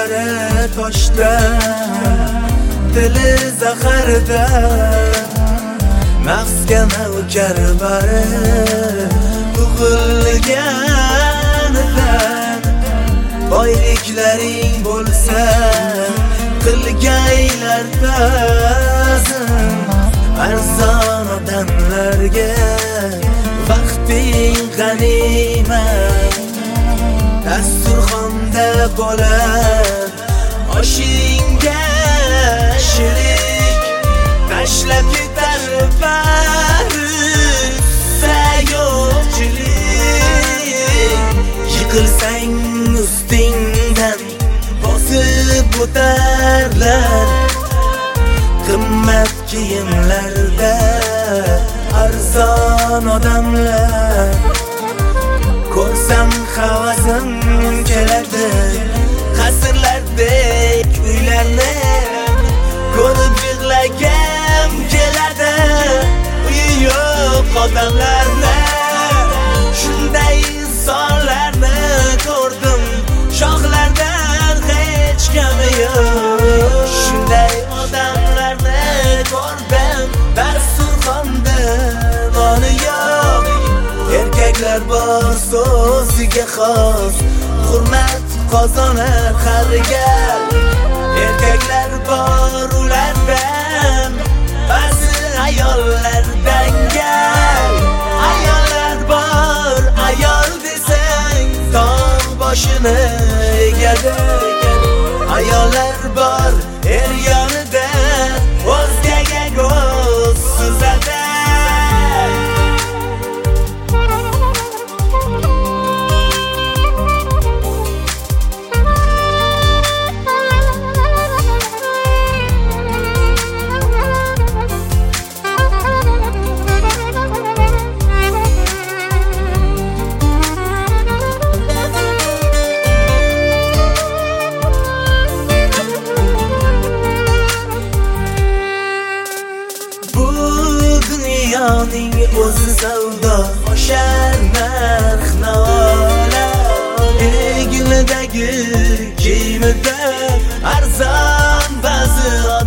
ko'zlari toshdan, dili zahardan, nafsga navkar bari tug'ilganidan. Boyliklaring bo'lsa qilgaylar ta'zim, arzon odamlarga vaqting g'animat. Dasturxonda bo'lar oshingga shirik, tashlab ketar bari sayoqchilik. Yiqilsang ustingdan bosib o'tarlar, qimmat kiyimlarda arzon odamlar. Ko'rsam havasim keladi qasrlardek uylarni, ko'rib yig'lagim keladi uyi yo'q odamlarni. Shunday insonlarni ko'rdim, shohlardan hech kami yo'q. Shunday odamlarni ko'rdim, dasturxonda noni yo'q. Erkaklar bor so'ziga xos, hurmat qozonar har gal. Erkaklar bor ulardan, ba'zi ayollardan gal. Ayollar bor, ayol desang tog' boshini egadi. Ayollar bor, er yonida o'zgaga ko'z suzadi. Dunyoning o'zi savdo, oshar narx-navo. Egnidagi kiyimida arzon ba'zi